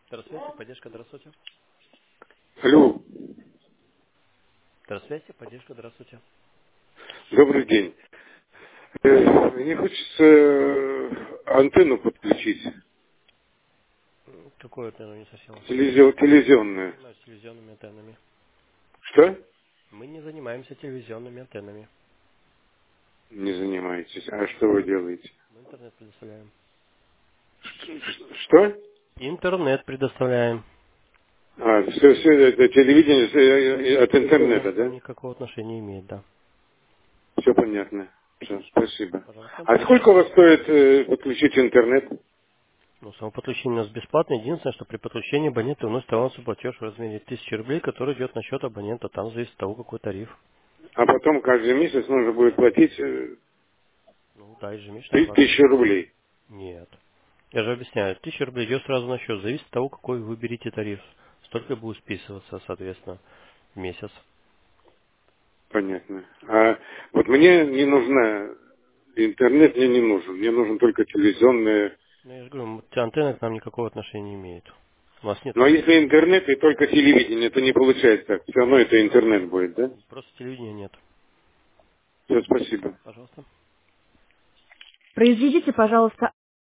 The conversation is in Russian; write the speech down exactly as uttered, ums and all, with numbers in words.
Здравствуйте, поддержка, здравствуйте. Алло, Здравствуйте, поддержка, здравствуйте. добрый день. Э, Мне хочется э, антенну подключить, М, Какое это, наверное, не совсем вас телевизион- интересует? Мы не телевизионную. занимаемся телевизионными антеннами. Что? Мы не занимаемся телевизионными антеннами. Не занимаетесь. А что вы делаете? Мы интернет предоставляем. Ш- Что? Интернет предоставляем. А, все, все это телевидение э, э, от Телевидение интернета, к нам да? никакого отношения не имеет, да. Все понятно. Всё, спасибо. Пожалуйста. А сколько у вас стоит э, подключить интернет? Ну, само подключение у нас бесплатное. Единственное, что при подключении абонента вносит авансовый платеж в размере тысячи рублей, который идет на счет абонента. Там зависит от того, какой тариф. А потом каждый месяц нужно будет платить э, Ну да, ежемесячная ты- оплата. тысячу рублей. Нет. Я же объясняю. Тысяча рублей идет сразу на счет. Зависит от того, какой вы выберете тариф. Столько будет списываться, соответственно, в месяц. Понятно. А вот мне не нужна интернет, мне не нужен. Мне нужен только телевизионный. Ну, я же говорю, м, антенна к нам никакого отношения не имеет. У нас нет Но если антенны. интернет и только телевидение, то не получается так. Все равно это интернет будет, да? Просто телевидения нет. Все, спасибо. Пожалуйста. Произведите, пожалуйста,